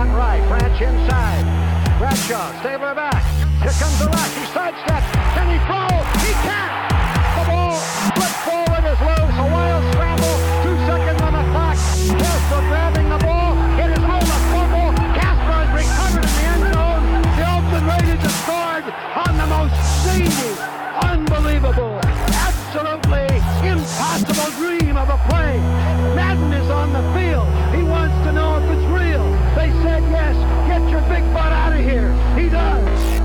on right. Branch inside. Bradshaw, Stabler back. Here comes the rush. He sidesteps. Can he throw? He can't. The ball flipped forward is loose. A wild scramble. 2 seconds on the clock. Casper grabbing the ball. It is all a fumble. Casper is recovered in the end zone. The Oakland Raiders have scored on the most zany, unbelievable, absolutely impossible dream of a play. Madden is on the field. He wants to know if it's real. They said yes. Get your big butt out of here. He does.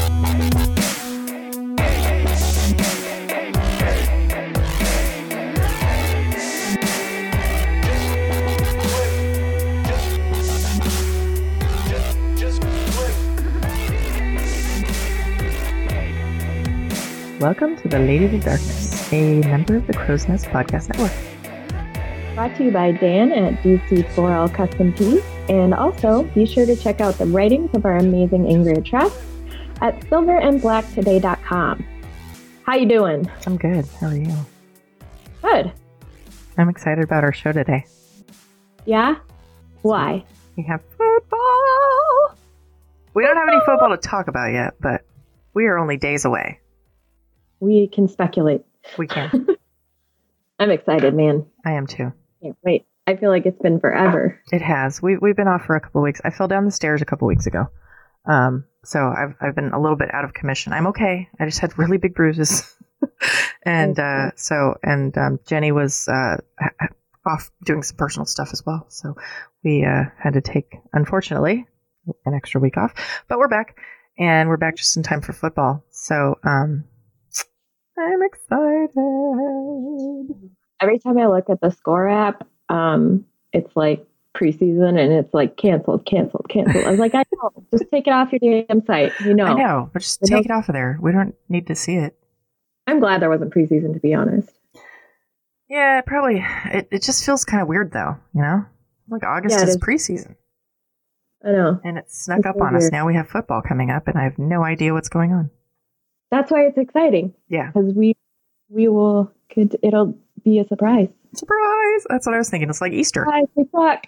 Welcome to the Lady of the Darkness, a member of the Crow's Nest Podcast Network. Brought to you by Dan at DC4L Custom Tees. And also, be sure to check out the writings of our amazing Ingrid Trask at silverandblacktoday.com. How you doing? I'm good. How are you? Good. I'm excited about our show today. Yeah? Why? We have football! We don't have any football to talk about yet, but we are only days away. We can speculate. We can. I'm excited, man. I am too. Can't wait. I feel like it's been forever. It has. We've been off for a couple of weeks. I fell down the stairs a couple of weeks ago. So I've been a little bit out of commission. I'm okay. I just had really big bruises. and Jenny was off doing some personal stuff as well. So we had to take, unfortunately, an extra week off. But we're back. And we're back just in time for football. So I'm excited. Every time I look at the score app, it's like preseason and it's like canceled. I was like, I know. Just take it off your damn site. You know. I know, but just take it off of there. We don't need to see it. I'm glad there wasn't preseason, to be honest. Yeah, probably. It just feels kind of weird, though, you know? Like August is preseason. I know. And it snuck up on us. Now we have football coming up, and I have no idea what's going on. That's why it's exciting. Yeah. Because it'll be a surprise. Surprise! That's what I was thinking. It's like Easter. Surprise, we suck.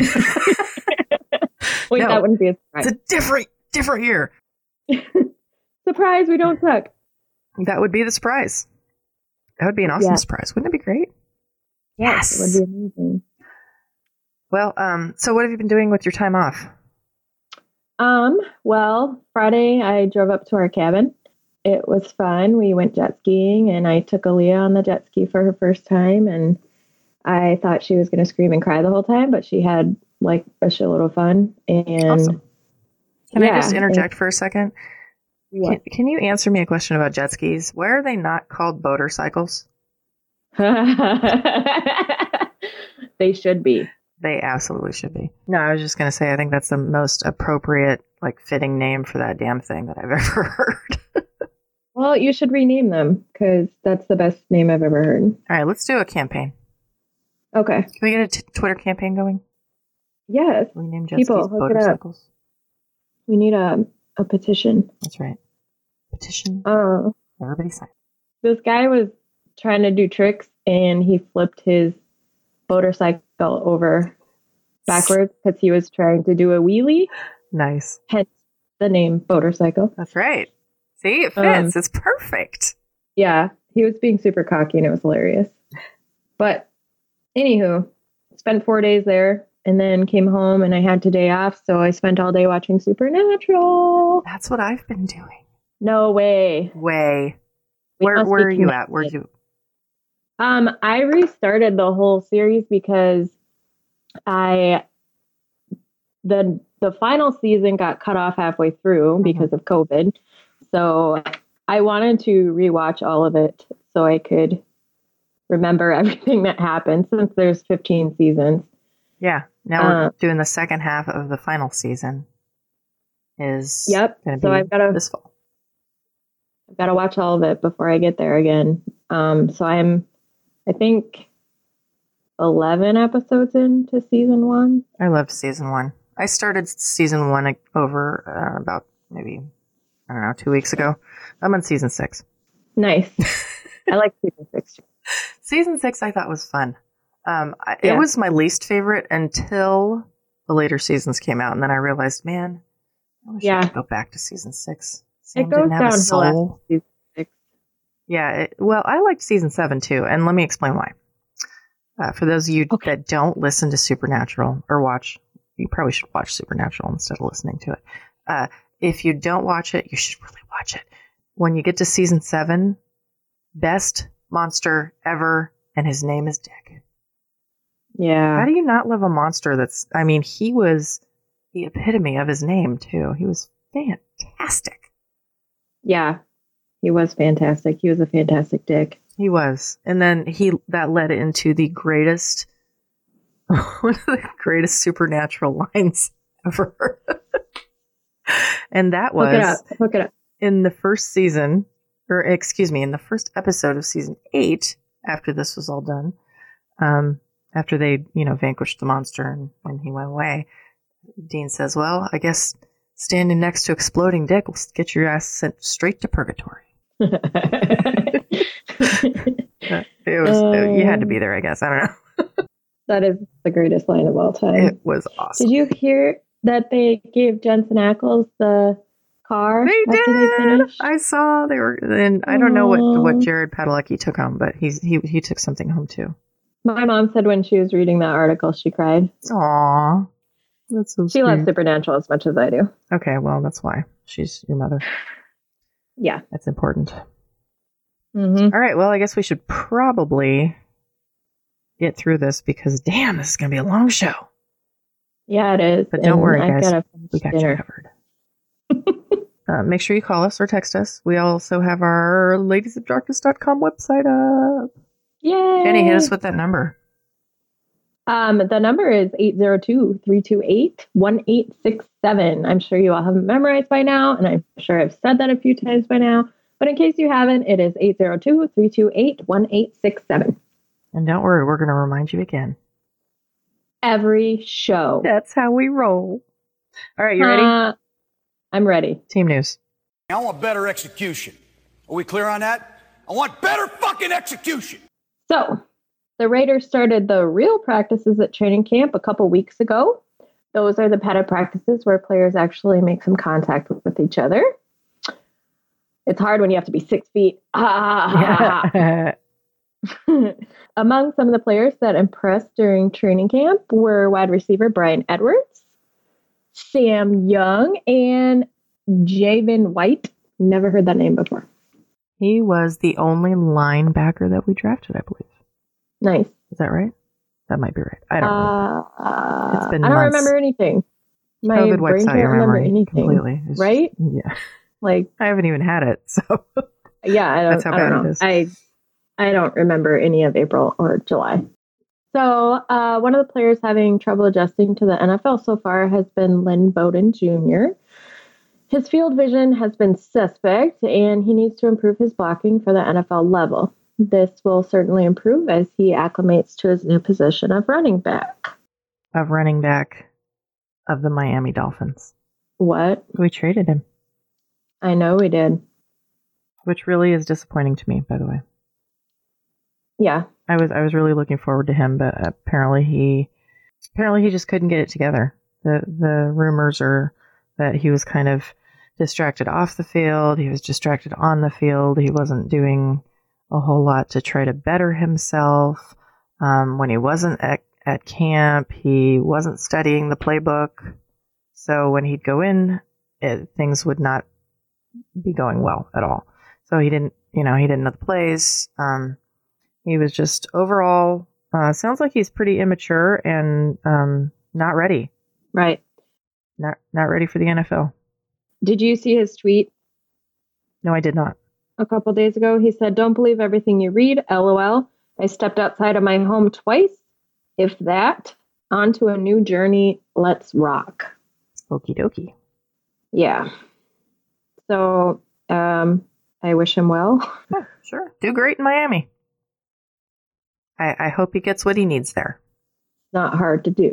Wait, no, that wouldn't be a surprise. It's a different year. Surprise, we don't suck. That would be the surprise. That would be an awesome surprise. Wouldn't it be great? Yes. It would be amazing. Well, so what have you been doing with your time off? Well, Friday I drove up to our cabin. It was fun. We went jet skiing and I took Aaliyah on the jet ski for her first time, and I thought she was going to scream and cry the whole time, but she had like a shitload of fun. And awesome. Can I just interject for a second? Can you answer me a question about jet skis? Why are they not called motorcycles? They should be. They absolutely should be. No, I was just going to say, I think that's the most appropriate, like, fitting name for that damn thing that I've ever heard. Well, you should rename them, because that's the best name I've ever heard. All right, let's do a campaign. Okay. Can we get a Twitter campaign going? Yes. Rename jet skis motorcycles. We need a petition. That's right. Petition. Oh. Everybody sign. This guy was trying to do tricks, and he flipped his motorcycle over backwards because he was trying to do a wheelie. Nice. Hence the name motorcycle. That's right. See, it fits. It's perfect. Yeah, he was being super cocky and it was hilarious. But anywho, spent 4 days there and then came home and I had today off, so I spent all day watching Supernatural. That's what I've been doing. No way. Where are you at? Where'd you? I restarted the whole series because the final season got cut off halfway through because of COVID. So I wanted to rewatch all of it so I could remember everything that happened, since there's 15 seasons. Yeah. Now we're doing the second half of the final season. Yep. So I've got this fall. I've got to watch all of it before I get there again. So I think 11 episodes into season 1. I loved season 1. I started season 1 over about maybe, 2 weeks ago. I'm on season 6. Nice. I like season 6. Season 6 I thought was fun. It was my least favorite until the later seasons came out, and then I realized, man, I wish I could go back to season 6. Sam it goes didn't have a downhill soul. after season 6. Yeah, well, I liked season 7 too, and let me explain why. For those of you that don't listen to Supernatural or watch, you probably should watch Supernatural instead of listening to it. If you don't watch it, you should really watch it. When you get to season 7, best monster ever, and his name is Dick. Yeah. How do you not love a monster that's, I mean, he was the epitome of his name too. He was fantastic. Yeah. He was fantastic. He was a fantastic Dick. He was. And then that led into the greatest, one of the greatest supernatural lines ever. And that was Look it up. in the first season, or excuse me, in the first episode of season 8, after this was all done, after they, vanquished the monster and he went away, Dean says, well, I guess standing next to exploding Dick will get your ass sent straight to purgatory. It was, you had to be there, I guess. I don't know. That is the greatest line of all time. It was awesome. Did you hear that they gave Jensen Ackles the car They after did. they finished? I saw they were, and I don't know what Jared Padalecki took home, but he took something home too. My mom said when she was reading that article, she cried. Aww. That's so sweet. She loves Supernatural as much as I do. Okay, well, that's why. She's your mother. Yeah. That's important. Mm-hmm. All right, well, I guess we should probably get through this because, damn, this is going to be a long show. Yeah, it is. But don't worry, guys. We got dinner. you covered. Make sure you call us or text us. We also have our ladiesofdarkness.com website up. Yay! Jenny, hit us with that number. The number is 802-328-1867. I'm sure you all have it memorized by now, and I'm sure I've said that a few times by now. But in case you haven't, it is 802-328-1867. And don't worry, we're going to remind you again. Every show. That's how we roll. All right, you ready? I'm ready. Team news. I want better execution. Are we clear on that? I want better fucking execution. So, the Raiders started the real practices at training camp a couple weeks ago. Those are the padded practices where players actually make some contact with each other. It's hard when you have to be 6 feet. Among some of the players that impressed during training camp were wide receiver Brian Edwards, Sam Young, and Javin White. Never heard that name before. He was the only linebacker that we drafted, I believe. Nice. Is that right? That might be right. I don't know. It's been I don't months. remember anything. My COVID brain wipes out can't your remember memory anything. completely. It's right? Yeah. Like, I haven't even had it, so. yeah, That's how I don't bad know. it is. I don't remember any of April or July. So one of the players having trouble adjusting to the NFL so far has been Lynn Bowden Jr. His field vision has been suspect, and he needs to improve his blocking for the NFL level. This will certainly improve as he acclimates to his new position of running back. Of running back of the Miami Dolphins. What? We traded him. I know we did. Which really is disappointing to me, by the way. Yeah. I was really looking forward to him, but apparently he just couldn't get it together. The rumors are that he was kind of distracted off the field. He was distracted on the field. He wasn't doing a whole lot to try to better himself. When he wasn't at camp, he wasn't studying the playbook. So when he'd go in, things would not be going well at all. So he didn't know the plays. He was just overall, sounds like he's pretty immature and not ready. Right. Not ready for the NFL. Did you see his tweet No, I did not. a couple days ago? He said, "Don't believe everything you read. LOL. I stepped outside of my home twice. If that, onto a new journey. Let's rock." Okie dokie. Yeah. So, I wish him well. Yeah, sure. Do great in Miami. I hope he gets what he needs there. Not hard to do.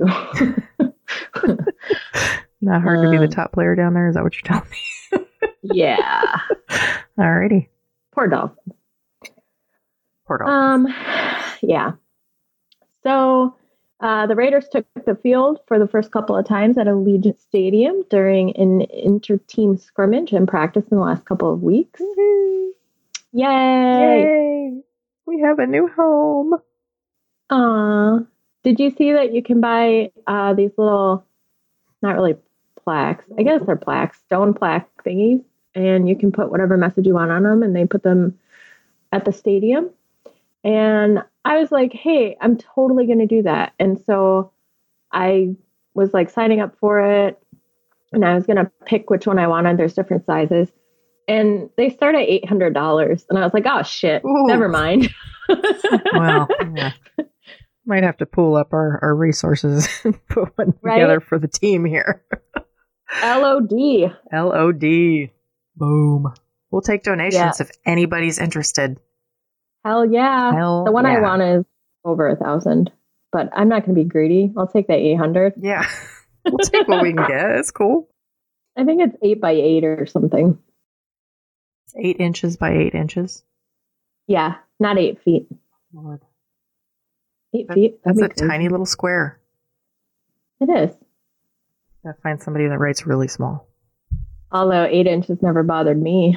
Not hard to be the top player down there. Is that what you're telling me? Yeah. Alrighty. Poor Dolphins. Poor Dolphins. Yeah. So, The Raiders took the field for the first couple of times at Allegiant Stadium during an inter-team scrimmage and practice in the last couple of weeks. Woohoo. Yay! Yay! We have a new home. Did you see that you can buy these little, not really plaques, I guess they're plaques, stone plaque thingies, and you can put whatever message you want on them, and they put them at the stadium. And I was like, hey, I'm totally going to do that. And so I was like signing up for it, and I was going to pick which one I wanted. There's different sizes. And they start at $800. And I was like, oh, shit, Ooh. never mind. Well, yeah. Might have to pool up our resources and put one Right? together for the team here. LOD. LOD. Boom. We'll take donations Yeah. if anybody's interested. Hell yeah. Hell The one I yeah. want is over 1,000, but I'm not going to be greedy. I'll take that 800. Yeah. We'll take what we can get. It's cool. I think it's 8 by 8 or something. 8 inches by 8 inches. Yeah, not 8 feet. Lord. 8 feet. That's a That'd be crazy. tiny little square. It is. Gotta find somebody that writes really small. Although 8 inches never bothered me.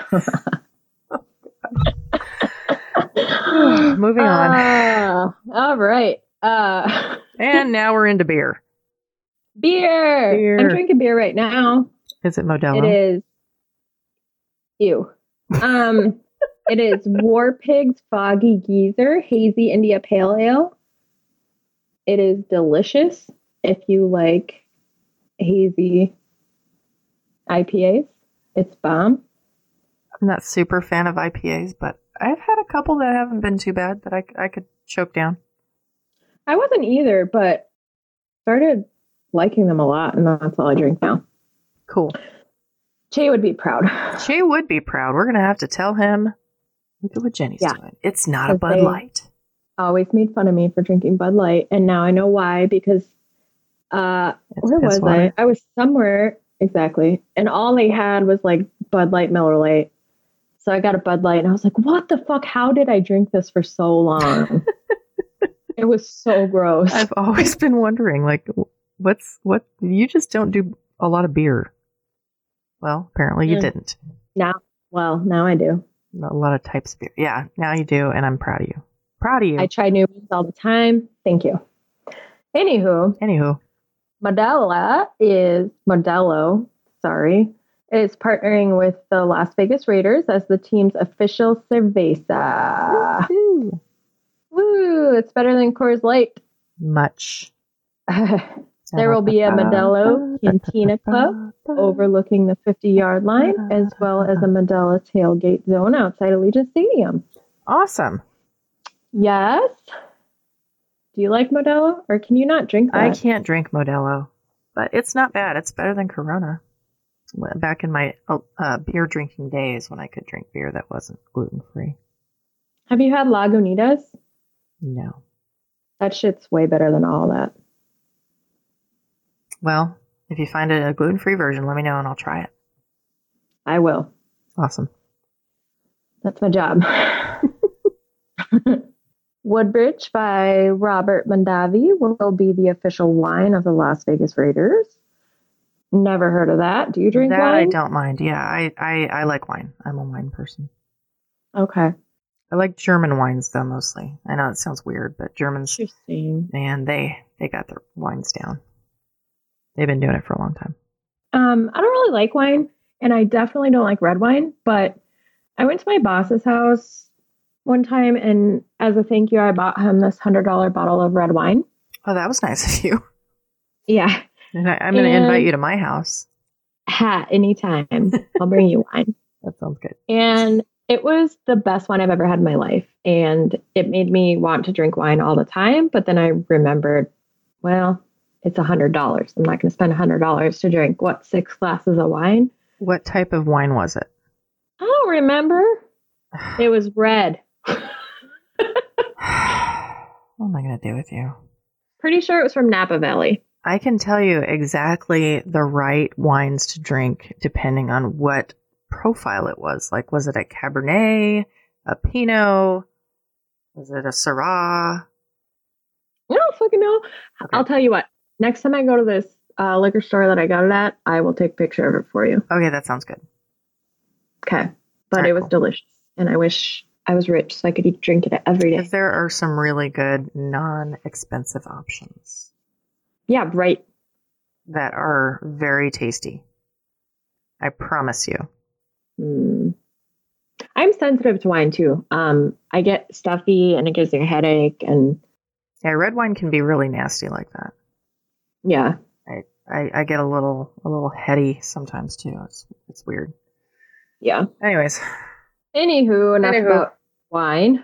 Moving on. All right. And now we're into beer. Beer. Beer. I'm drinking beer right now. Is it Modelo? It is. Ew. It is War Pig's Foggy Geezer Hazy India Pale Ale. It is delicious if you like hazy IPAs. It's bomb. I'm not super fan of IPAs, but I've had a couple that haven't been too bad that I could choke down. I wasn't either, but started liking them a lot, and that's all I drink now. Cool. Che would be proud. Shay would be proud. We're going to have to tell him, look at what Jenny's Yeah. doing. It's not a Because Bud they- Light. Always made fun of me for drinking Bud Light, and now I know why, because where piss was water. I? I was somewhere, exactly, and all they had was like Bud Light, Miller Lite. So I got a Bud Light, and I was like, what the fuck? How did I drink this for so long? It was so gross. I've always been wondering, like, what? You just don't do a lot of beer. Well, apparently you Mm. didn't. Now I do. A lot of types of beer. Yeah, now you do, and I'm proud of you. Proud of you. I try new ones all the time. Thank you. Anywho, Anywho, Modelo is partnering with the Las Vegas Raiders as the team's official cerveza. woo, Woo! It's better than Coors Light. much. There will be a Modelo Cantina Club overlooking the 50-yard line, as well as a Modelo tailgate zone outside Allegiant Stadium. Awesome. Yes. Do you like Modelo, or can you not drink that? I can't drink Modelo, but it's not bad. It's better than Corona. Back in my beer drinking days when I could drink beer that wasn't gluten-free. Have you had Lagunitas? No. That shit's way better than all that. Well, if you find a gluten-free version, let me know and I'll try it. I will. Awesome. That's my job. Woodbridge by Robert Mondavi will be the official wine of the Las Vegas Raiders. Never heard of that. Do you drink that wine? I don't mind. Yeah, I like wine. I'm a wine person. Okay. I like German wines though, mostly. I know it sounds weird, but Germans, Interesting. man, they got their wines down. They've been doing it for a long time. I don't really like wine, and I definitely don't like red wine, but I went to my boss's house one time, and as a thank you, I bought him this $100 bottle of red wine. Oh, that was nice of you. Yeah. And I'm going to invite you to my house. Anytime. I'll bring you wine. That sounds good. And it was the best wine I've ever had in my life. And it made me want to drink wine all the time. But then I remembered, well, it's $100. I'm not going to spend $100 to drink, 6 glasses of wine? What type of wine was it? I don't remember. It was red. What am I going to do with you? Pretty sure it was from Napa Valley. I can tell you exactly the right wines to drink depending on what profile it was. Like, was it a Cabernet, a Pinot? Was it a Syrah? I don't fucking know. Okay. I'll tell you what. Next time I go to this liquor store that I got it at, I will take a picture of it for you. Okay, that sounds good. Okay. But Alright, it was cool. delicious. And I wish I was rich so I could drink it every day. Because there are some really good non-expensive options Yeah, right. that are very tasty. I promise you. I'm sensitive to wine too. I get stuffy and it gives me a headache, and Yeah, red wine can be really nasty like that. yeah. I get a little heady sometimes too. It's weird. Yeah. Anyways. Anywho, enough about wine.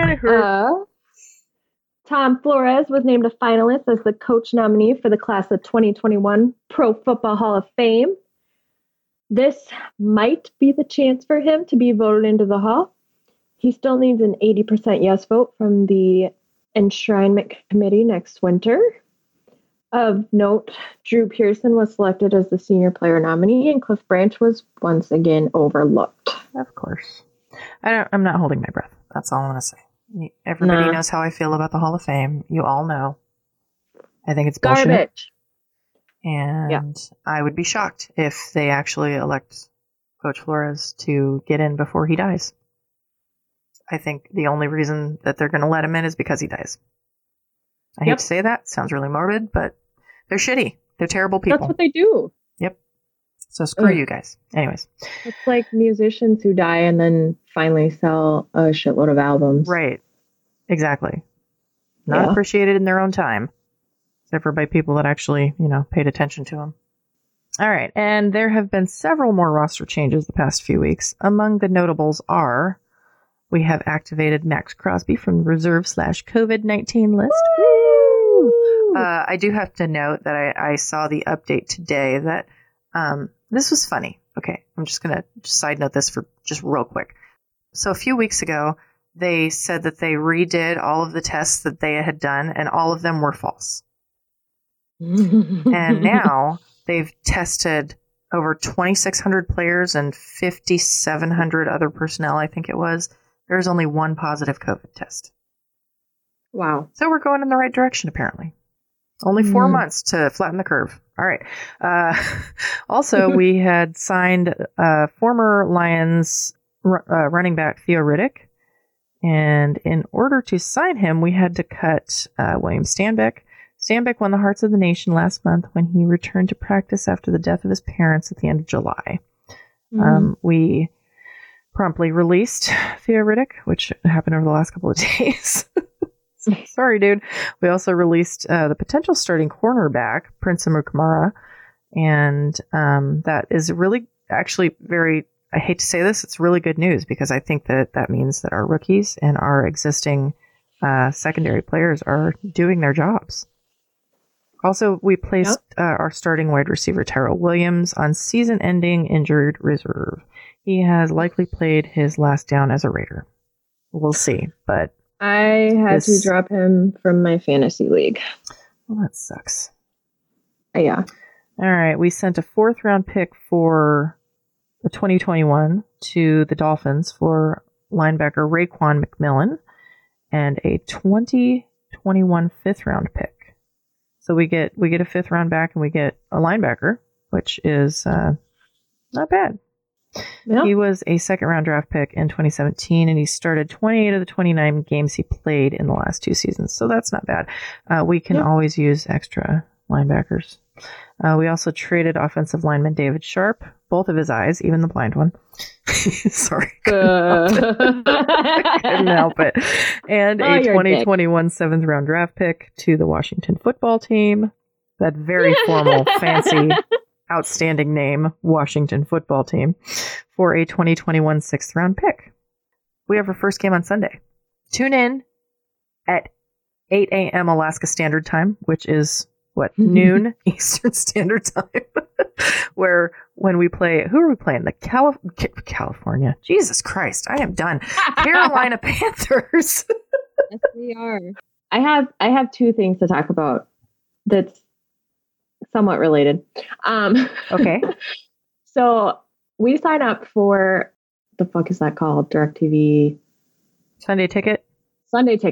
Tom Flores was named a finalist as the coach nominee for the class of 2021 Pro Football Hall of Fame. This might be the chance for him to be voted into the Hall. He still needs an 80% yes vote from the Enshrinement Committee next winter. Of note, Drew Pearson was selected as the senior player nominee, and Cliff Branch was once again overlooked. Of course. I'm not holding my breath. That's all I'm going to say. Everybody knows how I feel about the Hall of Fame. You all know. I think it's bullshit. Garbage. And I would be shocked if they actually elect Coach Flores to get in before he dies. I think the only reason that they're going to let him in is because he dies. I hate to say that. Sounds really morbid, but they're shitty. They're terrible people. That's what they do. Yep. So screw you guys. Anyways. It's like musicians who die and then finally sell a shitload of albums. Right. Exactly. Not appreciated in their own time. Except for by people that actually, paid attention to them. All right. And there have been several more roster changes the past few weeks. Among the notables are, we have activated Max Crosby from the reserve/COVID-19 list. I do have to note that I saw the update today that this was funny. Okay, I'm just going to side note this for just real quick. So a few weeks ago, they said that they redid all of the tests that they had done, and all of them were false. And now they've tested over 2,600 players and 5,700 other personnel, I think it was. There's only one positive COVID test. Wow. So we're going in the right direction, apparently. Only 4 months to flatten the curve. All right. Also, we had signed former Lions running back Theo Riddick. And in order to sign him, we had to cut William Stanback. Stanback won the hearts of the nation last month when he returned to practice after the death of his parents at the end of July. We promptly released Theo Riddick, which happened over the last couple of days. Sorry, dude. We also released the potential starting cornerback, Prince Amukamara. And that is really, actually very, I hate to say this, it's really good news because I think that means that our rookies and our existing secondary players are doing their jobs. Also, we placed our starting wide receiver, Tyrell Williams, on season-ending injured reserve. He has likely played his last down as a Raider. We'll see, but I had to drop him from my fantasy league. Well, that sucks. Yeah. All right, we sent a 4th-round pick for the 2021 to the Dolphins for linebacker Raekwon McMillan and a 2021 5th-round pick. So we get a 5th round back and we get a linebacker, which is not bad. Yeah. He was a 2nd round draft pick in 2017, and he started 28 of the 29 games he played in the last 2 seasons. So that's not bad. We can always use extra linebackers. We also traded offensive lineman David Sharp, both of his eyes, even the blind one. Sorry. Couldn't help it. And a 2021 7th round draft pick to the Washington football team. That very formal, fancy, outstanding name, Washington football team, for a 2021 6th round pick. We have our first game on Sunday. Tune in at 8 a.m. Alaska Standard Time, which is noon Eastern Standard Time, where when we play, who are we playing? The California. Jesus Christ, I am done. Carolina Panthers. Yes, we are. I have 2 things to talk about that's somewhat related. Okay. So we sign up for, the fuck is that called? DirecTV Sunday Ticket. Sunday Ticket.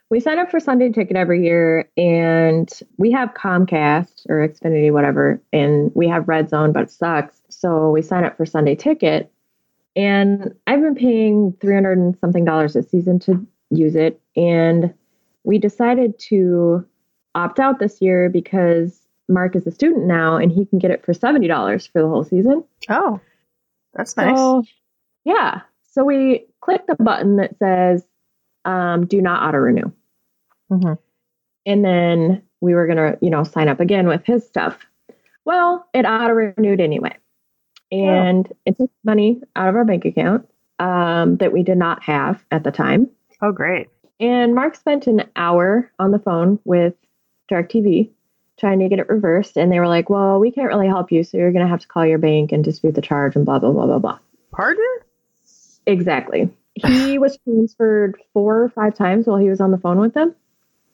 we sign up for Sunday Ticket every year, and we have Comcast or Xfinity, whatever, and we have Red Zone, but it sucks. So we sign up for Sunday Ticket, and I've been paying $300 and something this season to use it, and we decided to opt out this year because Mark is a student now, and he can get it for $70 for the whole season. Oh, that's nice. So, yeah. So we click the button that says, do not auto renew. Mm-hmm. And then we were going to, sign up again with his stuff. Well, it auto renewed anyway. And it took money out of our bank account that we did not have at the time. Oh, great. And Mark spent an hour on the phone with DirecTV trying to get it reversed. And they were like, well, we can't really help you. So you're going to have to call your bank and dispute the charge and blah, blah, blah, blah, blah. Pardon? Exactly. He was transferred 4 or 5 times while he was on the phone with them.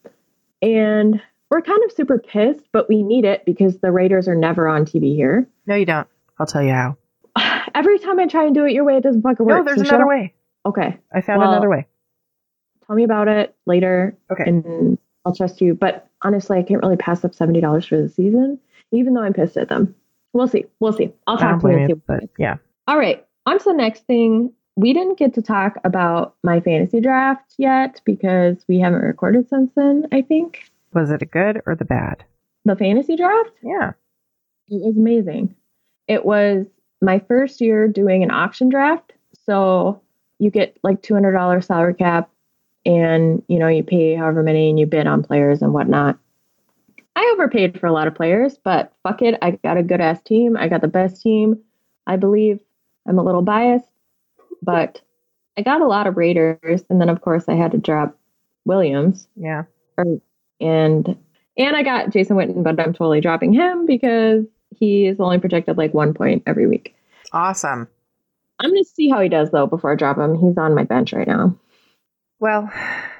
And we're kind of super pissed, but we need it because the Raiders are never on TV here. No, you don't. I'll tell you how. Every time I try and do it your way, it doesn't fucking work. No, there's another way. Okay. I found another way. Tell me about it later. Okay. And I'll trust you. But honestly, I can't really pass up $70 for the season, even though I'm pissed at them. We'll see. I'll talk to you and see. But yeah. All right. On to the next thing. We didn't get to talk about my fantasy draft yet because we haven't recorded since then, I think. Was it a good or the bad? The fantasy draft? Yeah. It was amazing. It was my first year doing an auction draft. So you get like $200 salary cap and, you pay however many and you bid on players and whatnot. I overpaid for a lot of players, but fuck it. I got a good ass team. I got the best team. I believe. I'm a little biased, but I got a lot of Raiders. And then of course I had to drop Williams. Yeah. And I got Jason Witten, but I'm totally dropping him because he is only projected like 1 point every week. Awesome. I'm going to see how he does, though, before I drop him. He's on my bench right now. Well,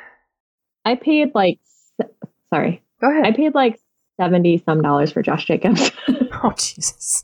I paid sorry. Go ahead. I paid like $70 some for Josh Jacobs. Oh, Jesus.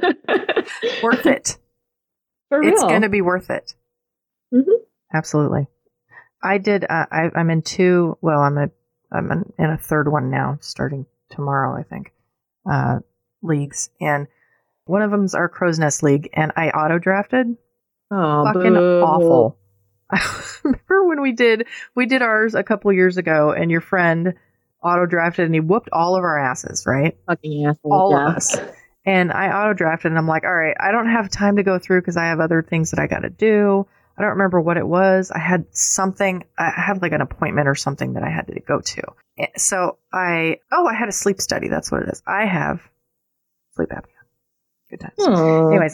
Worth it. For real. It's going to be worth it. Mm-hmm. Absolutely. I did. I'm in 2. Well, I'm in a third one now, starting tomorrow, I think. Leagues, and one of them's our Crow's Nest League, and I auto drafted. Oh, fucking boo. awful! I remember when we did ours a couple years ago, and your friend auto drafted, and he whooped all of our asses, right? Fucking asshole. All of us. And I auto drafted, and I'm like, all right, I don't have time to go through because I have other things that I got to do. I don't remember what it was. I had like an appointment or something that I had to go to. So I had a sleep study. That's what it is. I have sleep apnea. Good times. Anyways,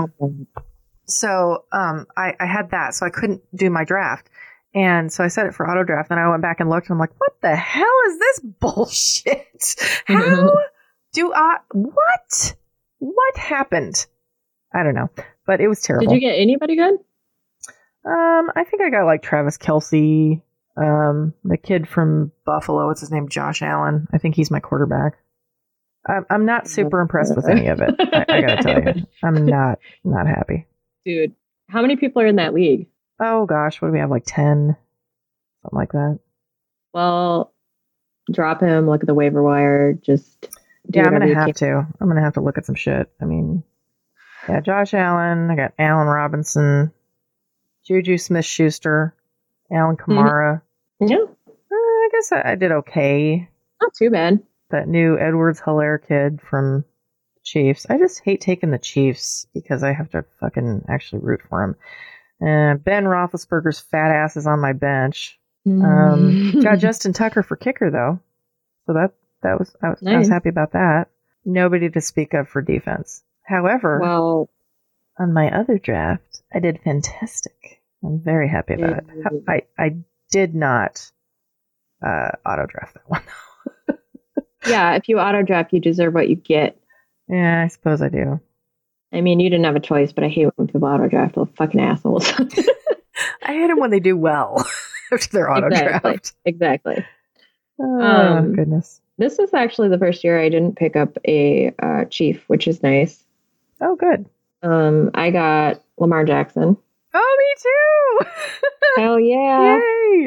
so I had that, so I couldn't do my draft. And so I set it for auto draft, and I went back and looked, and I'm like, what the hell is this bullshit? How do what happened? I don't know, but it was terrible. Did you get anybody good? I think I got like Travis Kelce, the kid from Buffalo. What's his name? Josh Allen. I think he's my quarterback. I'm not super impressed with any of it. I gotta tell you, I'm not happy. Dude, how many people are in that league? Oh gosh, what do we have? Like 10, something like that. Well, drop him. Look at the waiver wire. Just I'm gonna have to. I'm gonna have to look at some shit. I mean, yeah, Josh Allen. I got Allen Robinson, Juju Smith-Schuster, Alvin Kamara. Mm-hmm. Yeah, I guess I did okay. Not too bad. That new Edwards-Helaire kid from Chiefs. I just hate taking the Chiefs because I have to fucking actually root for him. Ben Roethlisberger's fat ass is on my bench. Got Justin Tucker for kicker though, so I was happy about that. Nobody to speak of for defense. However, on my other draft, I did fantastic. I'm very happy about it. I did not auto draft that one. Yeah, if you auto draft, you deserve what you get. Yeah, I suppose I do. I mean, you didn't have a choice, but I hate when people auto draft. Those fucking assholes. I hate them when they do well after their auto draft. Exactly. Oh, goodness. This is actually the first year I didn't pick up a Chief, which is nice. Oh, good. I got Lamar Jackson. Oh, me too. Hell yeah. Yay.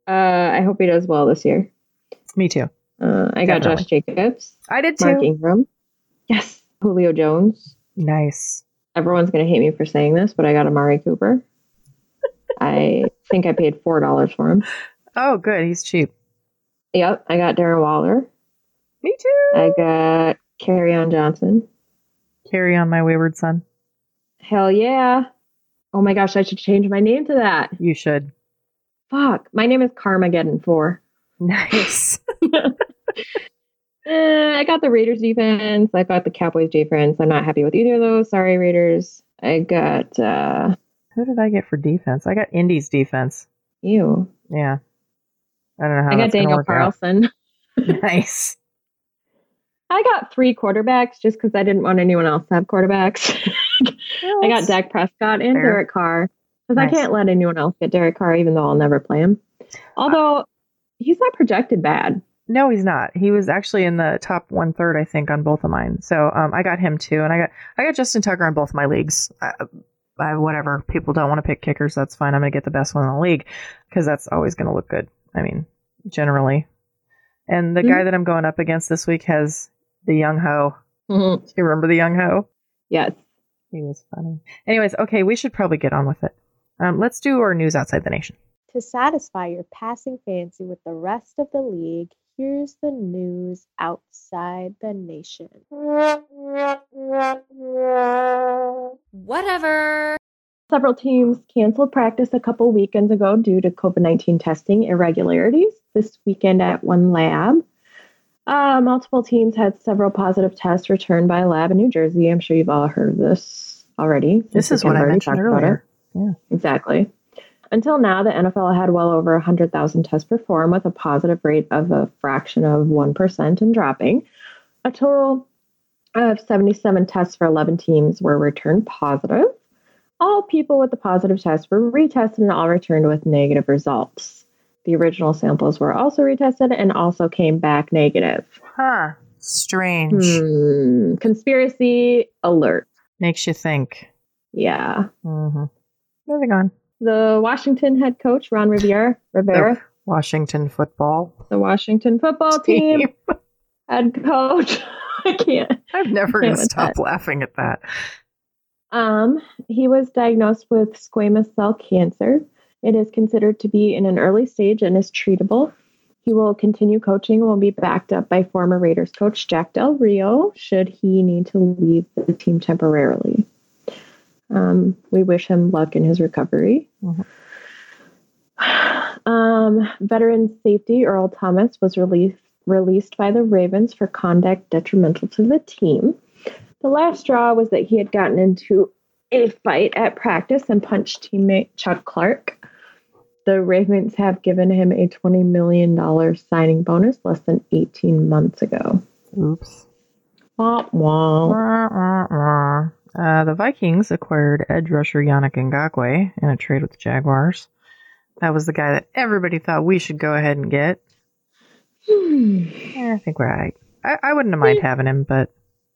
I hope he does well this year. Me too. I got Josh Jacobs. I did too. Mark Ingram. Yes. Julio Jones. Nice. Everyone's going to hate me for saying this, but I got Amari Cooper. I think I paid $4 for him. Oh, good. He's cheap. Yep. I got Darren Waller. Me too. I got Kerryon Johnson. Carry on, my wayward son. Hell yeah. Oh my gosh, I should change my name to that. You should. Fuck. My name is Carmageddon 4. Nice. I got the Raiders defense. I got the Cowboys defense. I'm not happy with either of those. Sorry, Raiders. I got... Who did I get for defense? I got Indy's defense. Ew. Yeah. I don't know how I got Daniel Carlson. Nice. I got 3 quarterbacks just because I didn't want anyone else to have quarterbacks. I got Dak Prescott and Derek Carr because I can't let anyone else get Derek Carr, even though I'll never play him. Although he's not projected bad. No, he's not. He was actually in the top 1/3, I think, on both of mine. So I got him too, and I got Justin Tucker on both my leagues. Whatever, people don't want to pick kickers, that's fine. I'm gonna get the best one in the league because that's always gonna look good. I mean, generally. And the guy that I'm going up against this week has the Young Ho. Do you remember the Young Ho? Yes. He was funny. Anyways, okay, we should probably get on with it. Let's do our news outside the nation. To satisfy your passing fancy with the rest of the league, here's the news outside the nation. Whatever. Several teams canceled practice a couple weekends ago due to COVID-19 testing irregularities. This weekend at one lab, multiple teams had several positive tests returned by a lab in New Jersey. I'm sure you've all heard of this already. This is what I mentioned earlier. Yeah, exactly. Until now, the NFL had well over 100,000 tests performed with a positive rate of a fraction of 1% and dropping. A total of 77 tests for 11 teams were returned positive. All people with the positive test were retested and all returned with negative results. The original samples were also retested and also came back negative. Huh. Strange. Conspiracy alert. Makes you think. Yeah. Mm-hmm. Moving on. The Washington head coach, Ron Rivera. The Washington football. The Washington football team. Head coach. I can't. I've never going to stop laughing at that. He was diagnosed with squamous cell cancer. It is considered to be in an early stage and is treatable. He will continue coaching and will be backed up by former Raiders coach Jack Del Rio should he need to leave the team temporarily. We wish him luck in his recovery. Veteran safety Earl Thomas was released by the Ravens for conduct detrimental to the team. The last straw was that he had gotten into a fight at practice and punched teammate Chuck Clark. The Ravens have given him a $20 million signing bonus less than 18 months ago. Oops. Wah, wah. The Vikings acquired edge rusher Yannick Ngakoue in a trade with the Jaguars. That was the guy that everybody thought we should go ahead and get. I think we're all right. I wouldn't have mind having him, but...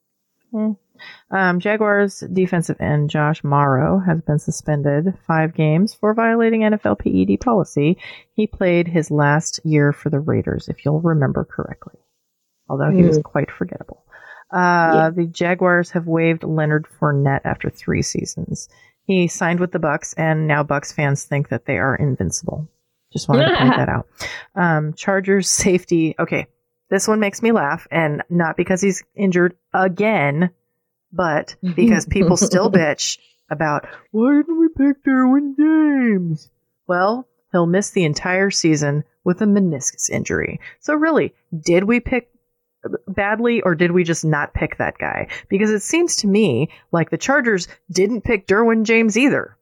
Jaguars defensive end Josh Morrow has been suspended 5 games for violating NFL PED policy. He played his last year for the Raiders, if you'll remember correctly, although he was quite forgettable. The Jaguars have waived Leonard Fournette after 3 seasons. He signed with the Bucs, and now Bucs fans think that they are invincible. Just wanted to point that out. Chargers safety. Okay, this one makes me laugh, and not because he's injured again, but because people still bitch about, why didn't we pick Derwin James? Well, he'll miss the entire season with a meniscus injury. So really, did we pick badly, or did we just not pick that guy? Because it seems to me like the Chargers didn't pick Derwin James either.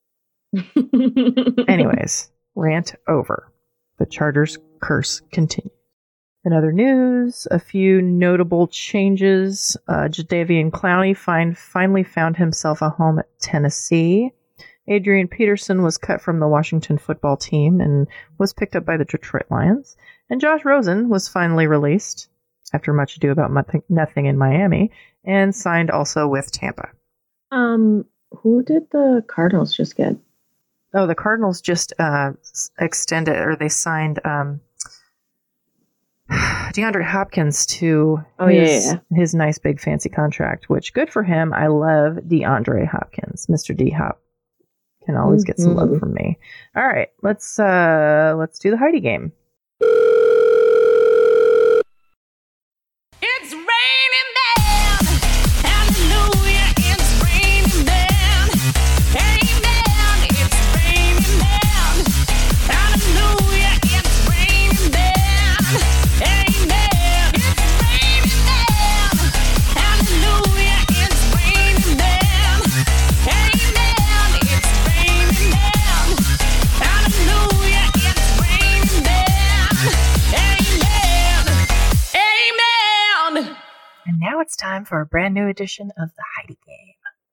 Anyways, rant over. The Chargers curse continues. In other news, a few notable changes. Jadeveon Clowney finally found himself a home at Tennessee. Adrian Peterson was cut from the Washington football team and was picked up by the Detroit Lions. And Josh Rosen was finally released after much ado about nothing in Miami and signed also with Tampa. Who did the Cardinals just get? Oh, the Cardinals just extended, or they signed DeAndre Hopkins to his nice big fancy contract, which good for him. I love DeAndre Hopkins. Mr. D-Hop can always get some love from me. All right, let's do the Heidi game. It's raining man. Hallelujah, it's raining man. Amen, it's raining man. Hallelujah, it's raining man. Amen, it's raining man. Hallelujah, it's raining man. Amen, it's raining man. Hallelujah, it's raining man. Amen. Amen. And now it's time for a brand new edition of the Heidi game.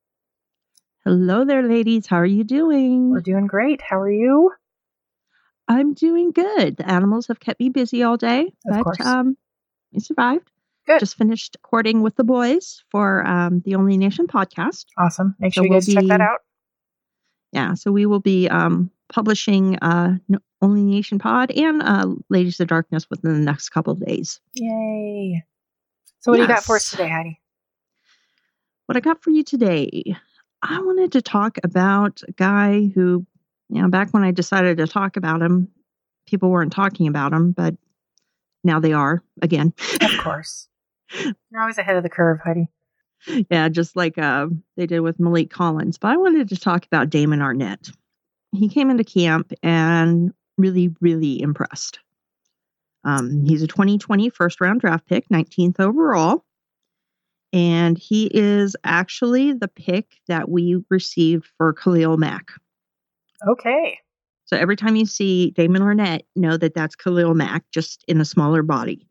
Hello there, ladies. How are you doing? We're doing great. How are you? I'm doing good. The animals have kept me busy all day, Of course. we survived. Good. Just finished courting with the boys for the Only Nation podcast. Awesome. Make So sure you we'll guys check that be- out. Yeah, so we will be publishing Only Nation pod and Ladies of Darkness within the next couple of days. Yay. So what do you got for us Yes. today, Heidi? What I got for you today, I wanted to talk about a guy who, back when I decided to talk about him, people weren't talking about him, but now they are again. Of course. You're always ahead of the curve, Heidi. Yeah, just like they did with Malik Collins. But I wanted to talk about Damon Arnett. He came into camp and really, really impressed. He's a 2020 first-round draft pick, 19th overall. And he is actually the pick that we received for Khalil Mack. Okay. So every time you see Damon Arnett, know that that's Khalil Mack, just in a smaller body.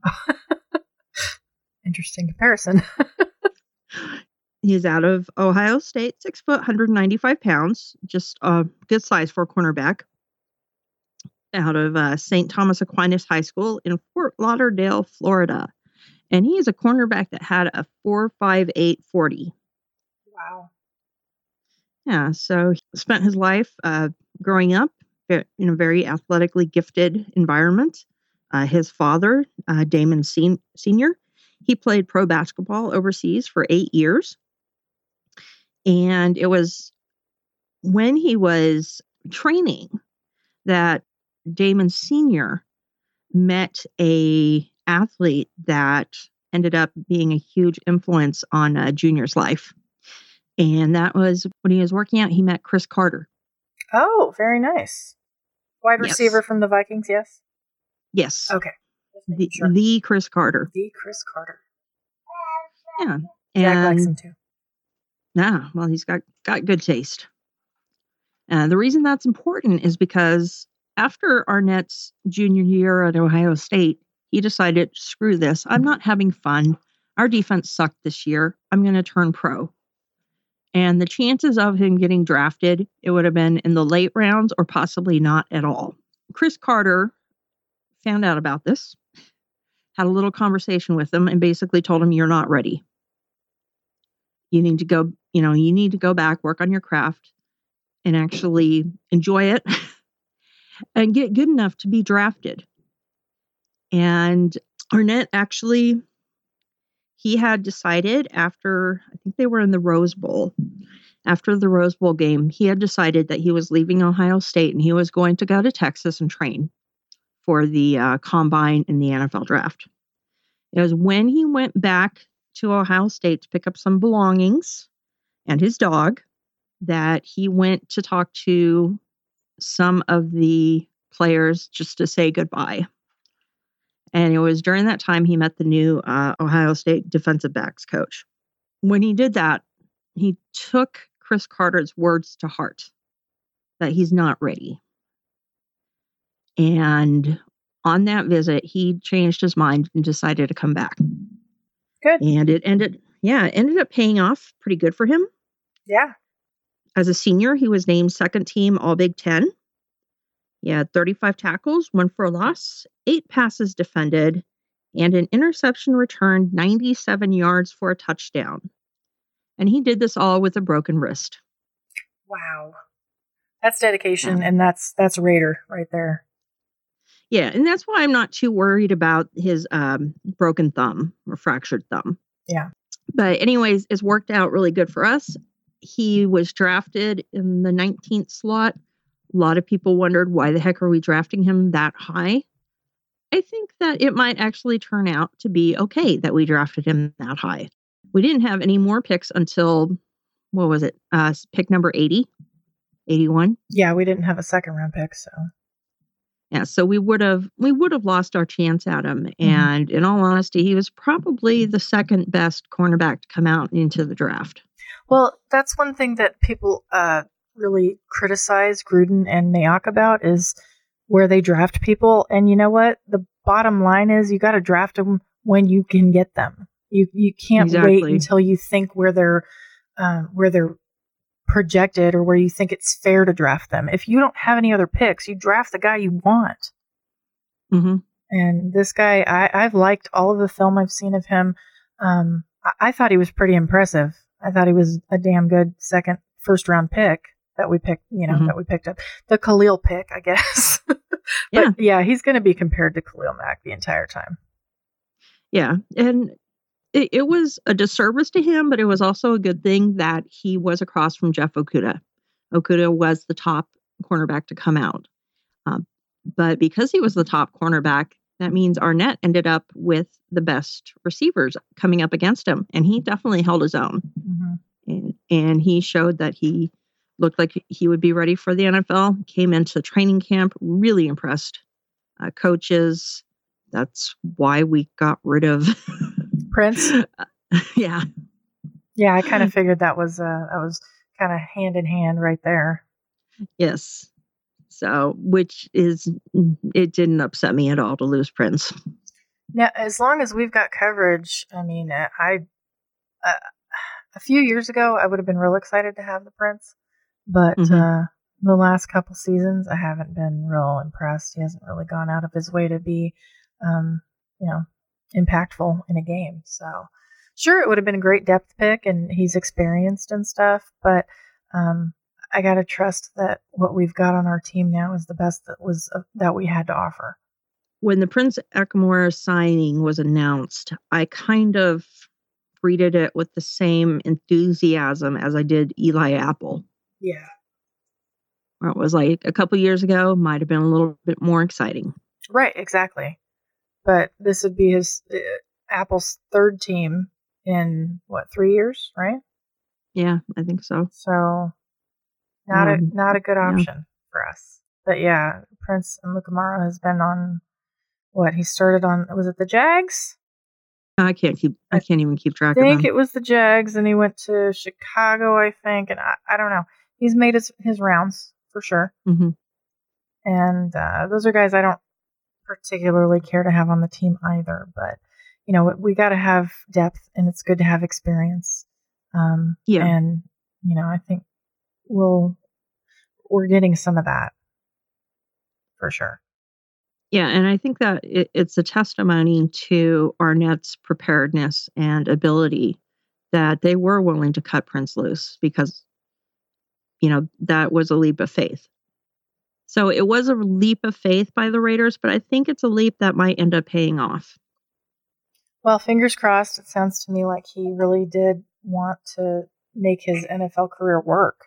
Interesting comparison. He's out of Ohio State, 6 foot, 195 pounds, just a good size for a cornerback. Out of St. Thomas Aquinas High School in Fort Lauderdale, Florida. And he is a cornerback that had a 4.58 40. Wow. Yeah, so he spent his life growing up in a very athletically gifted environment. His father, Damon Sr., he played pro basketball overseas for 8 years. And it was when he was training that Damon Sr. met a athlete that ended up being a huge influence on Junior's life. And that was when he was working out, he met Chris Carter. Oh, very nice. Wide Yes. receiver from the Vikings, yes? Yes. Okay. Just making sure. The Chris Carter. The Chris Carter. Yeah. Jack likes And him too. well, he's got good taste. The reason that's important is because after Arnett's junior year at Ohio State, he decided, screw this. I'm not having fun. Our defense sucked this year. I'm going to turn pro. And the chances of him getting drafted, it would have been in the late rounds or possibly not at all. Chris Carter found out about this, had a little conversation with him, and basically told him, you're not ready. You need to go, you need to go back, work on your craft, and actually enjoy it and get good enough to be drafted. And Arnett actually, he had decided after, I think they were in the Rose Bowl, after the Rose Bowl game, he had decided that he was leaving Ohio State and he was going to go to Texas and train for the combine in the NFL draft. It was when he went back to Ohio State to pick up some belongings and his dog that he went to talk to some of the players just to say goodbye. And it was during that time he met the new Ohio State defensive backs coach. When he did that, he took Chris Carter's words to heart that he's not ready. And on that visit, he changed his mind and decided to come back. Good. And it ended up paying off pretty good for him. Yeah. As a senior, he was named second team All Big Ten. He had 35 tackles, 1 for a loss, 8 passes defended, and an interception returned 97 yards for a touchdown. And he did this all with a broken wrist. Wow. That's dedication, Yeah. and that's Raider right there. Yeah, and that's why I'm not too worried about his broken thumb or fractured thumb. Yeah. But anyways, it's worked out really good for us. He was drafted in the 19th slot. A lot of people wondered, why the heck are we drafting him that high? I think that it might actually turn out to be okay that we drafted him that high. We didn't have any more picks until, what was it? Pick number 80, 81. Yeah, we didn't have a second round pick, so Yeah, so we would have lost our chance at him. And in all honesty, he was probably the second best cornerback to come out into the draft. well, that's one thing that people really criticize Gruden and Mayock about is where they draft people. And you know what? The bottom line is you got to draft them when you can get them. You can't wait Exactly. until you think where they're projected or where you think it's fair to draft them. If you don't have any other picks, you draft the guy you want. Mm-hmm. And this guy, I've liked all of the film I've seen of him. I thought he was pretty impressive. I thought he was a damn good first round pick that we picked, that we picked up. The Khalil pick, I guess. But yeah, he's going to be compared to Khalil Mack the entire time. Yeah, and it was a disservice to him, but it was also a good thing that he was across from Jeff Okudah. Okudah was the top cornerback to come out. But because he was the top cornerback, that means Arnett ended up with the best receivers coming up against him, and he definitely held his own. And he showed that he looked like he would be ready for the NFL, came into training camp, really impressed coaches. That's why we got rid of Prince. Yeah. Yeah, I kind of figured that was kind of hand in hand right there. Yes. So, it didn't upset me at all to lose Prince. Now, as long as we've got coverage, I mean, a few years ago, I would have been real excited to have the Prince, but the last couple seasons, I haven't been real impressed. He hasn't really gone out of his way to be, impactful in a game. So, sure, it would have been a great depth pick, and he's experienced and stuff, but I got to trust that what we've got on our team now is the best that we had to offer. When the Prince Akamora signing was announced, I kind of greeted it with the same enthusiasm as I did Eli Apple. Yeah. Where it was like a couple years ago, might have been a little bit more exciting. Right, exactly. But this would be his Apple's third team in 3 years, right? Yeah, I think so. So not a good option for us. But yeah, Prince Amukamara has been on he started on, was it the Jags? I can't even keep track I of think them. it was the Jags, and he went to Chicago, I think, and I don't know. He's made his rounds for sure. And those are guys I don't particularly care to have on the team either, but we got to have depth, and it's good to have experience. And I think we're getting some of that for sure. Yeah, and I think that it's a testimony to Arnett's preparedness and ability that they were willing to cut Prince loose because, that was a leap of faith. So it was a leap of faith by the Raiders, but I think it's a leap that might end up paying off. Well, fingers crossed. It sounds to me like he really did want to make his NFL career work.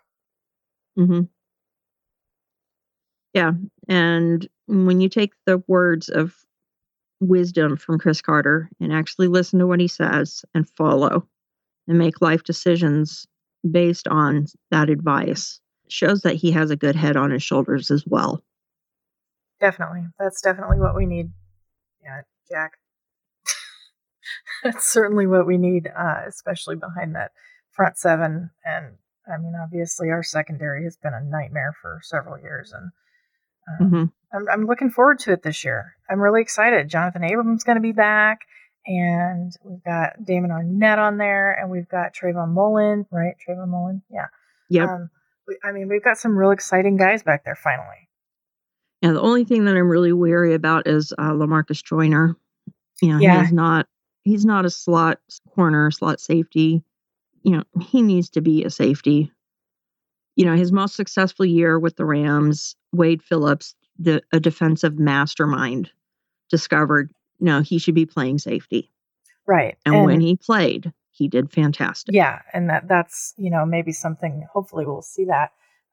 Yeah, and when you take the words of wisdom from Chris Carter and actually listen to what he says and follow and make life decisions based on that advice, it shows that he has a good head on his shoulders as well. Definitely. That's definitely what we need. Yeah, Jack. That's certainly what we need, especially behind that front seven. And I mean, obviously our secondary has been a nightmare for several years, and I'm looking forward to it this year. I'm really excited. Jonathan Abrams going to be back, and we've got Damon Arnett on there, and we've got Trayvon Mullen, right? Trayvon Mullen, yeah. Yep. We've got some real exciting guys back there finally. Yeah, the only thing that I'm really wary about is LaMarcus Joyner. He's not a slot corner, slot safety. He needs to be a safety. his most successful year with the Rams, Wade Phillips, a defensive mastermind, discovered, he should be playing safety. Right. And when he played, he did fantastic. Yeah. And that's, maybe something, hopefully we'll see that.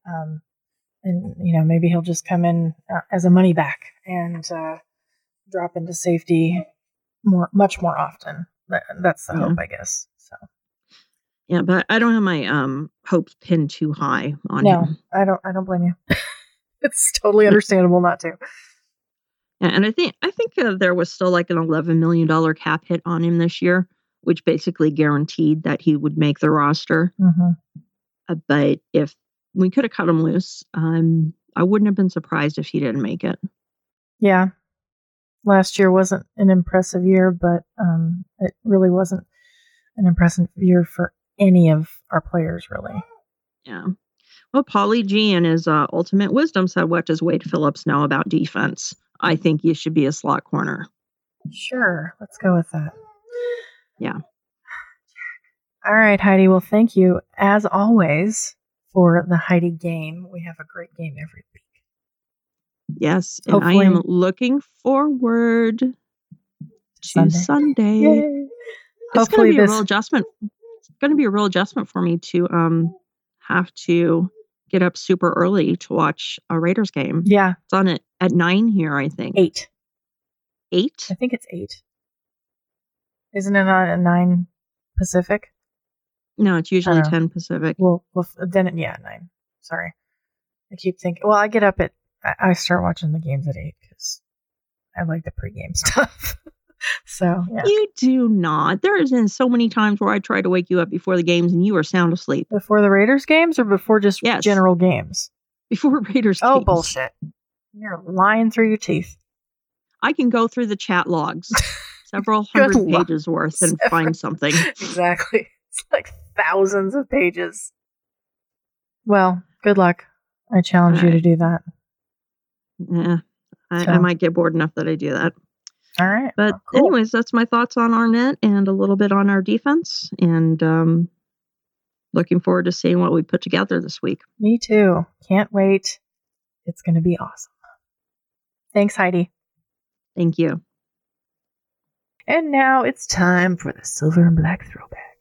And, maybe he'll just come in as a money back and drop into safety much more often. That's the hope, I guess. So. Yeah, but I don't have my hopes pinned too high on him. I don't blame you. It's totally understandable not to. Yeah, and I think there was still like an $11 million cap hit on him this year, which basically guaranteed that he would make the roster. Mm-hmm. But if we could have cut him loose, I wouldn't have been surprised if he didn't make it. Yeah. Last year wasn't an impressive year, but it really wasn't an impressive year for any of our players, really. Yeah. Well, Paulie G in his Ultimate Wisdom said, what does Wade Phillips know about defense? I think you should be a slot corner. Sure. Let's go with that. Yeah. All right, Heidi. Well, thank you, as always, for the Heidi game. We have a great game every week. Yes. And hopefully, I am looking forward to Sunday. Yay. It's going to be a real adjustment. It's going to be a real adjustment for me to have to get up super early to watch a Raiders game. Yeah. It's on at 9 here, I think. 8. 8? I think it's 8. Isn't it on at 9 Pacific? No, it's usually 10 Pacific. Well, then 9. Sorry. I keep thinking, well, I get up I start watching the games at 8 because I like the pregame stuff. So, yeah. You do not. There has been so many times where I try to wake you up before the games and you are sound asleep. Before the Raiders games or before just general games? Before Raiders games. Oh, bullshit. You're lying through your teeth. I can go through the chat logs, several hundred pages worth, and find something. Exactly. It's like thousands of pages. Well, good luck. I challenge you to do that. Yeah. I might get bored enough that I do that. All right. But anyways, that's my thoughts on Arnett and a little bit on our defense. And looking forward to seeing what we put together this week. Me too. Can't wait. It's going to be awesome. Thanks, Heidi. Thank you. And now it's time for the Silver and Black Throwback.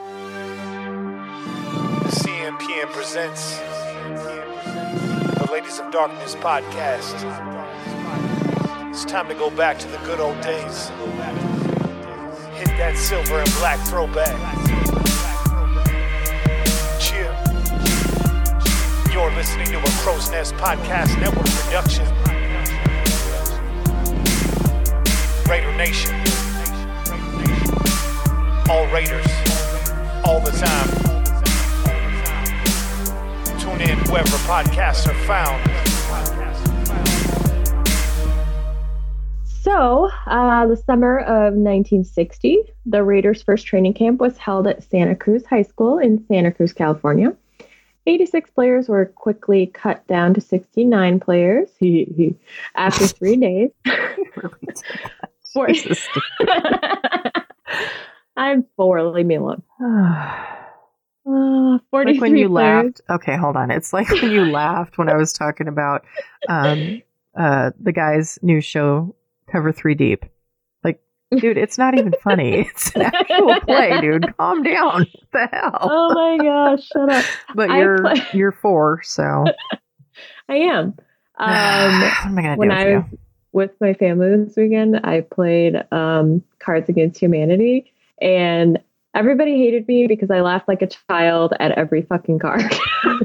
CMPM presents the Ladies of Darkness podcast. It's time to go back to the good old days. Hit that silver and black throwback. Chill. You're listening to a Crow's Nest Podcast Network production. Raider Nation. All Raiders. All the time. Tune in wherever podcasts are found. So, the summer of 1960, the Raiders' first training camp was held at Santa Cruz High School in Santa Cruz, California. 86 players were quickly cut down to 69 players after 3 days. I'm 4, leave me alone. 43 like when you players. laughed. Okay, hold on. It's like when you laughed when I was talking about the guy's new show, Cover 3 Deep. Like, dude, it's not even funny. It's an actual play, dude. Calm down. What the hell? Oh my gosh, shut up. But you're 4, so I am. what am I gonna do when with I was with my family this weekend, I played Cards Against Humanity, and everybody hated me because I laughed like a child at every fucking card.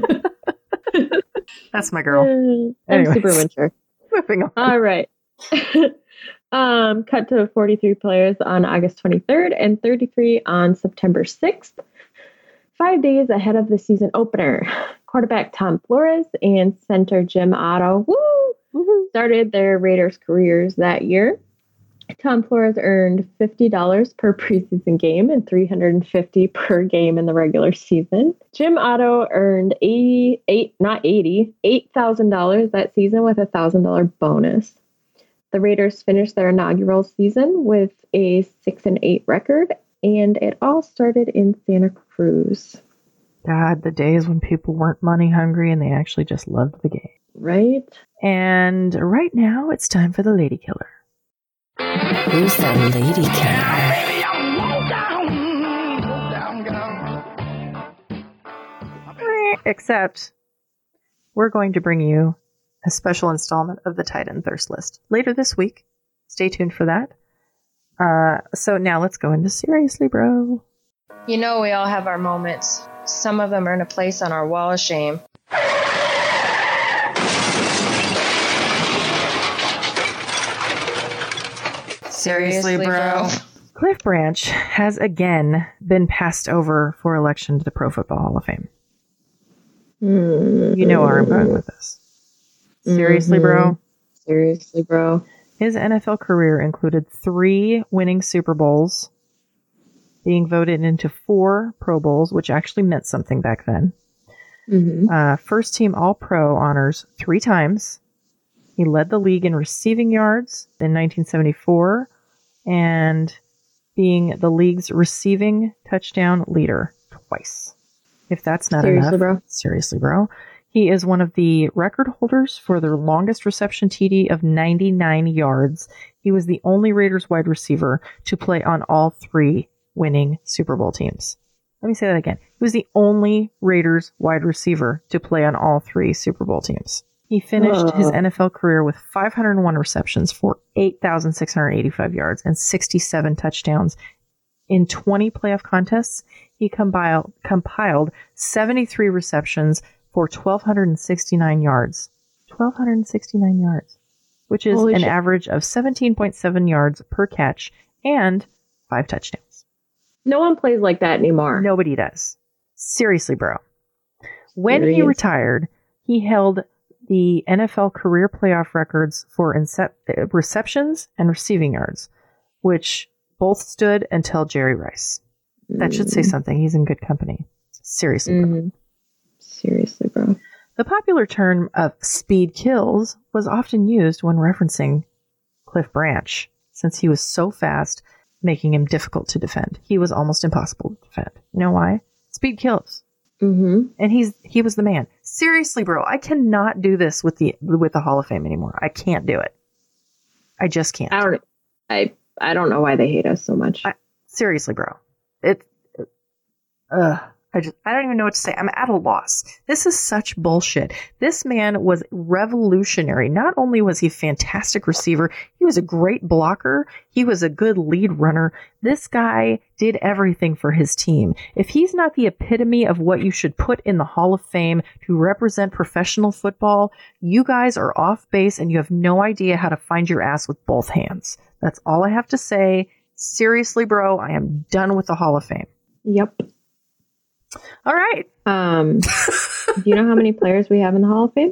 That's my girl. I'm super winter. Moving on. All right. Cut to 43 players on August 23rd and 33 on September 6th. 5 days ahead of the season opener, quarterback Tom Flores and center Jim Otto started their Raiders careers that year. Tom Flores earned $50 per preseason game and $350 per game in the regular season. Jim Otto earned $8,000 that season with a $1,000 bonus. The Raiders finished their inaugural season with a 6-8 record, and it all started in Santa Cruz. God, the days when people weren't money hungry and they actually just loved the game. Right? And right now, it's time for the Lady Killer. Who's that lady killer? Except, we're going to bring you a special installment of the Titan Thirst List later this week. Stay tuned for that. So now let's go into Seriously, Bro. You know, we all have our moments. Some of them earn a place on our wall of shame. Seriously, bro? Cliff Branch has again been passed over for election to the Pro Football Hall of Fame. You know where I'm going with this. Seriously, bro? Seriously, bro. His NFL career included 3 winning Super Bowls, being voted into 4 Pro Bowls, which actually meant something back then. First team All-Pro honors 3 times. He led the league in receiving yards in 1974 and being the league's receiving touchdown leader twice. If that's not Seriously, enough. bro. Seriously, bro. He is one of the record holders for the longest reception TD of 99 yards. He was the only Raiders wide receiver to play on all 3 winning Super Bowl teams. Let me say that again. He was the only Raiders wide receiver to play on all 3 Super Bowl teams. He finished his NFL career with 501 receptions for 8,685 yards and 67 touchdowns. In 20 playoff contests, he compiled 73 receptions for 1,269 yards. 1,269 yards, which is an average of 17.7 yards per catch and 5 touchdowns. No one plays like that anymore. Nobody does. Seriously, bro. When he retired, he held the NFL career playoff records for receptions and receiving yards, which both stood until Jerry Rice. That should say something. He's in good company. Seriously, bro. Seriously, bro. The popular term of speed kills was often used when referencing Cliff Branch, since he was so fast, making him difficult to defend. He was almost impossible to defend. You know why? Speed kills. And he was the man. Seriously, bro, I cannot do this with the Hall of Fame anymore. I can't do it. I just can't. I don't know why they hate us so much. Seriously, bro. I don't even know what to say. I'm at a loss. This is such bullshit. This man was revolutionary. Not only was he a fantastic receiver, he was a great blocker. He was a good lead runner. This guy did everything for his team. If he's not the epitome of what you should put in the Hall of Fame to represent professional football, you guys are off base and you have no idea how to find your ass with both hands. That's all I have to say. Seriously, bro, I am done with the Hall of Fame. Yep. All right. Do you know how many players we have in the Hall of Fame?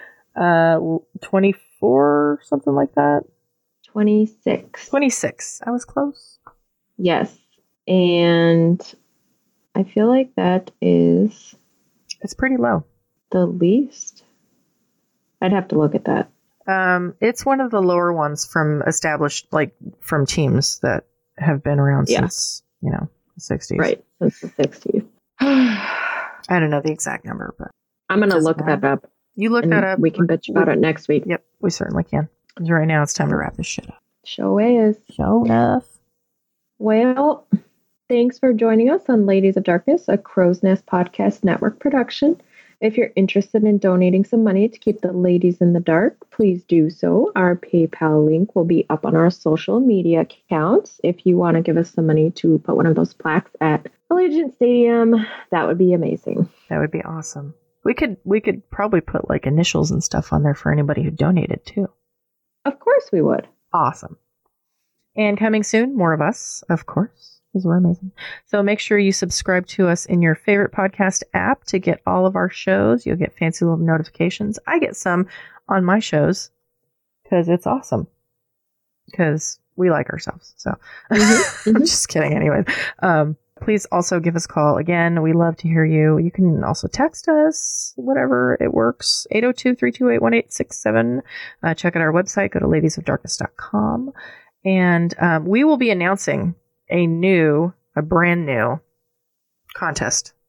24, something like that. 26. 26. I was close. Yes. And I feel like that is... It's pretty low. The least? I'd have to look at that. It's one of the lower ones from from teams that have been around since, the 60s. Right. Since the 60s. I don't know the exact number, but I'm going to look that up. You look that up. We can bitch about it next week. Yep, we certainly can. Because right now it's time to wrap this shit up. Show is. Show enough. Well, thanks for joining us on Ladies of Darkness, a Crow's Nest Podcast Network production. If you're interested in donating some money to keep the ladies in the dark, please do so. Our PayPal link will be up on our social media accounts. If you want to give us some money to put one of those plaques at Allegiant Stadium, that would be amazing. That would be awesome. We could probably put initials and stuff on there for anybody who donated too. Of course we would. Awesome. And coming soon, more of us, of course, because we're amazing. So make sure you subscribe to us in your favorite podcast app to get all of our shows. You'll get fancy little notifications. I get some on my shows because it's awesome. Because we like ourselves. So I'm just kidding anyways. Please also give us a call. Again, we love to hear you. You can also text us, whatever it works. 802-328-1867. Check out our website. Go to ladiesofdarkness.com. And we will be announcing a brand new contest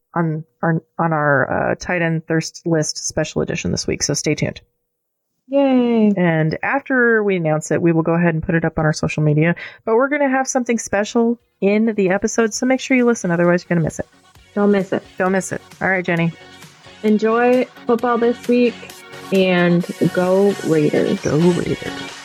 on our tight end thirst list special edition this week. So stay tuned. Yay. And after we announce it, we will go ahead and put it up on our social media. But we're going to have something special in the episode, so make sure you listen. Otherwise, you're going to miss it. Don't miss it. Don't miss it. All right, Jenny. Enjoy football this week, and go Raiders. Go Raiders.